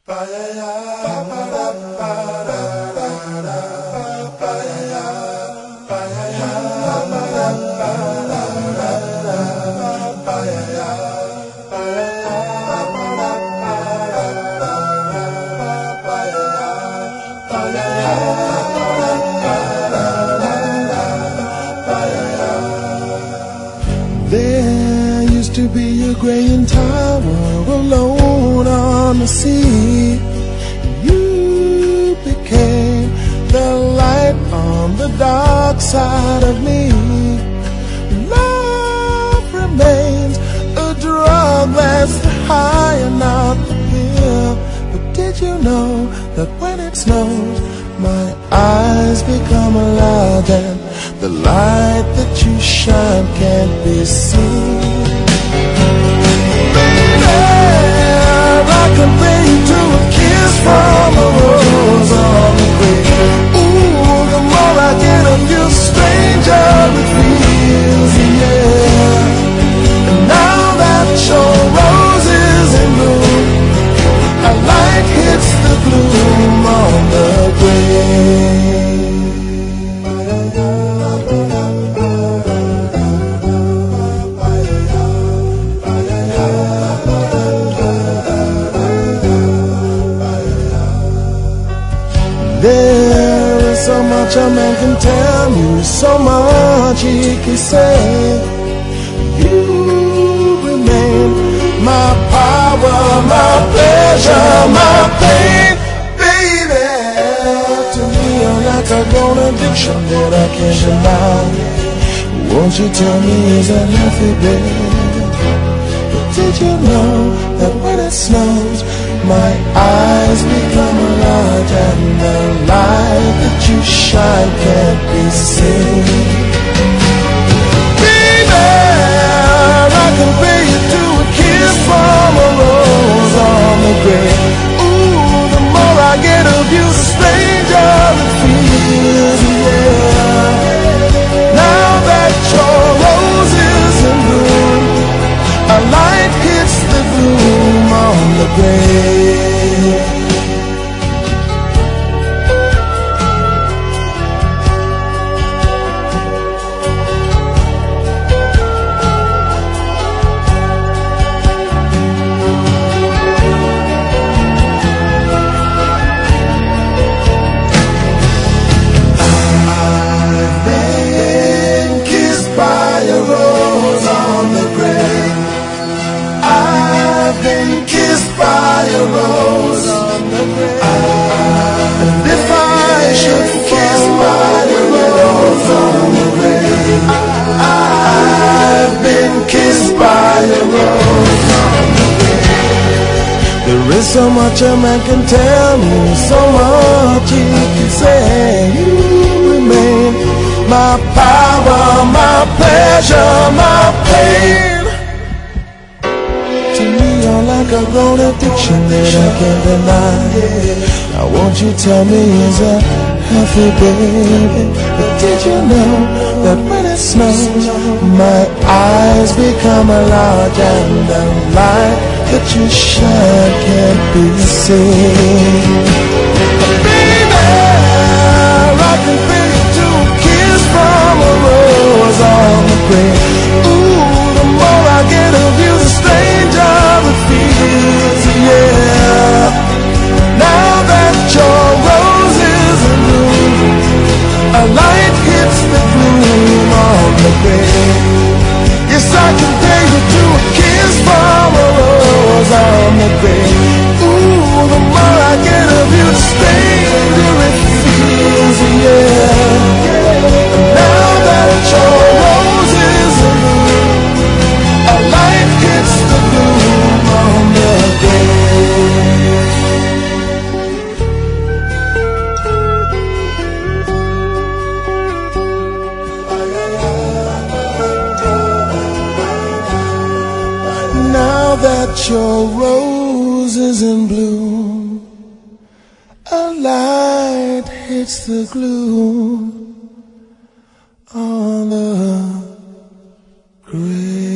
There used to be a graying tower alone on the sea. You became the light on the dark side of me. Love remains a drug that's high and not the pill. But did you know that when it snows, my eyes become alive and the light that you shine can't be seen? Baby, I compare you to a kiss from a rose on the grave. Ooh, the more I get of you, stranger it feels, yeah. And now that your rose is in bloom, a light hits the gloom on the grave. There is so much a man can tell you, so much he can say. You remain my power, my pleasure, my pain. Baby, to me you're like a grown addiction that I can't deny. Won't you tell me, is that healthy, baby? But did you know that when it snows, my eyes become a light and the light that you shine can't be seen? Baby, I compare you to a kiss from a rose on the grave. Ooh, the more I get of you, the stranger it feels, yeah. Now that your rose is in bloom, a light hits the gloom on the grave. There is so much a man can tell me, so much he can say. You remain my power, my pleasure, my pain. To me you're like a grown addiction that I can't deny. Now won't you tell me, is that healthy, baby? But did you know that when it snows, my eyes become a large and the light that you shine can't be seen? Baby, I can feel you to a kiss from a rose on the grave. Ooh, the more I get of you, the stranger it feels, yeah. Now that your rose is in bloom, a light hits the gloom on the grave. Yes, I compare you to a kiss from a rose on the grave. Ooh, the more I get of you, the stranger it feels, yeah. And now that your rose is in bloom, a light hits the gloom on the grave. Now that your rose is in bloom, a light hits the gloom on the grave.